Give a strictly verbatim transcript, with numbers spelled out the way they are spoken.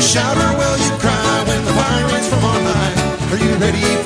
shout or will you cry when the fire rains from on high? Are you ready